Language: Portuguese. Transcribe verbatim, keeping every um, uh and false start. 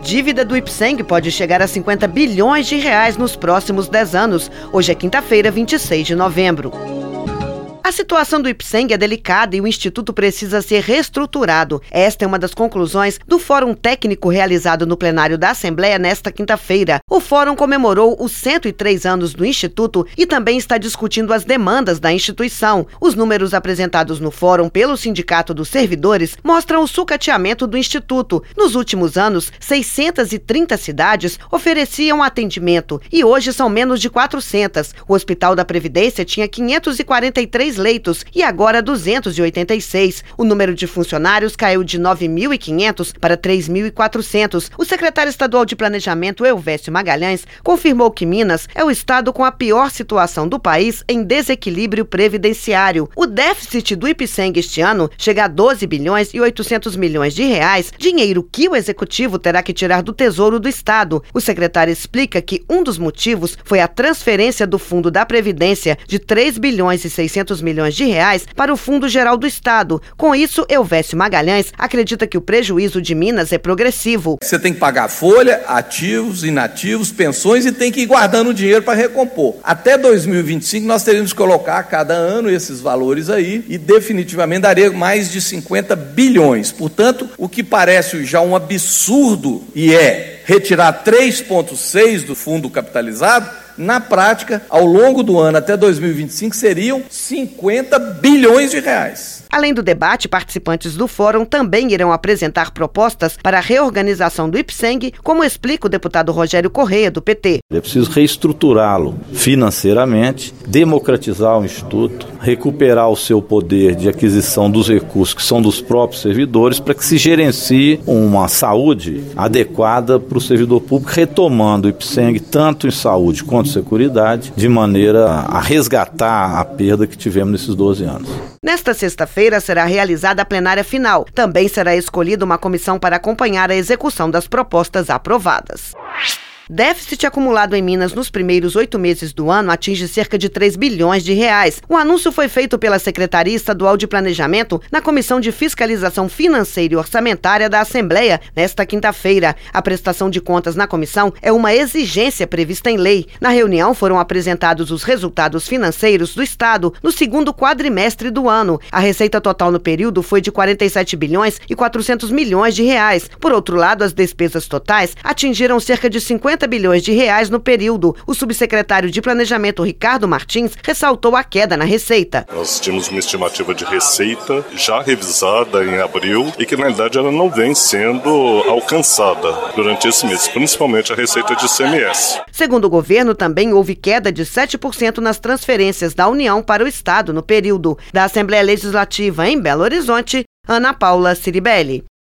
Dívida do Ipseng pode chegar a cinquenta bilhões de reais nos próximos dez anos. Hoje é quinta-feira, vinte e seis de novembro. A situação do Ipseng é delicada e o Instituto precisa ser reestruturado. Esta é uma das conclusões do Fórum Técnico realizado no plenário da Assembleia nesta quinta-feira. O Fórum comemorou os cento e três anos do Instituto e também está discutindo as demandas da instituição. Os números apresentados no Fórum pelo Sindicato dos Servidores mostram o sucateamento do Instituto. Nos últimos anos, seiscentas e trinta cidades ofereciam atendimento e hoje são menos de quatrocentas. O Hospital da Previdência tinha quinhentos e quarenta e três leitos e agora duzentos e oitenta e seis. O número de funcionários caiu de nove mil e quinhentos para três mil e quatrocentos. O secretário estadual de Planejamento, Elvésio Magalhães, confirmou que Minas é o estado com a pior situação do país em desequilíbrio previdenciário. O déficit do Ipseng este ano chega a doze bilhões e oitocentos milhões de reais, dinheiro que o executivo terá que tirar do Tesouro do Estado. O secretário explica que um dos motivos foi a transferência do Fundo da Previdência de três bilhões e seiscentos milhões de reais para o Fundo Geral do Estado. Com isso, Elvésio Magalhães acredita que o prejuízo de Minas é progressivo. Você tem que pagar folha, ativos, inativos, pensões e tem que ir guardando dinheiro para recompor. Até dois mil e vinte e cinco nós teríamos que colocar a cada ano esses valores aí e definitivamente daria mais de cinquenta bilhões. Portanto, o que parece já um absurdo e é retirar três vírgula seis do fundo capitalizado, na prática, ao longo do ano até dois mil e vinte e cinco, seriam cinquenta bilhões de reais. Além do debate, participantes do fórum também irão apresentar propostas para a reorganização do Ipseng, como explica o deputado Rogério Correia, do P T. É preciso reestruturá-lo financeiramente, democratizar o Instituto, recuperar o seu poder de aquisição dos recursos que são dos próprios servidores, para que se gerencie uma saúde adequada para o servidor público, retomando o Ipseng tanto em saúde quanto em seguridade, de maneira a resgatar a perda que tivemos nesses doze anos. Nesta sexta-feira será realizada a plenária final. Também será escolhida uma comissão para acompanhar a execução das propostas aprovadas. Déficit acumulado em Minas nos primeiros oito meses do ano atinge cerca de três bilhões de reais. O anúncio foi feito pela Secretaria Estadual de Planejamento na Comissão de Fiscalização Financeira e Orçamentária da Assembleia nesta quinta-feira. A prestação de contas na comissão é uma exigência prevista em lei. Na reunião foram apresentados os resultados financeiros do Estado no segundo quadrimestre do ano. A receita total no período foi de quarenta e sete bilhões e quatrocentos milhões de reais. Por outro lado, as despesas totais atingiram cerca de cinquenta bilhões de reais no período. O subsecretário de Planejamento, Ricardo Martins, ressaltou a queda na receita. Nós tínhamos uma estimativa de receita já revisada em abril e que, na realidade, ela não vem sendo alcançada durante esse mês, principalmente a receita de I C M S. Segundo o governo, também houve queda de sete por cento nas transferências da União para o Estado no período. Da Assembleia Legislativa em Belo Horizonte, Ana Paula Ciribelli.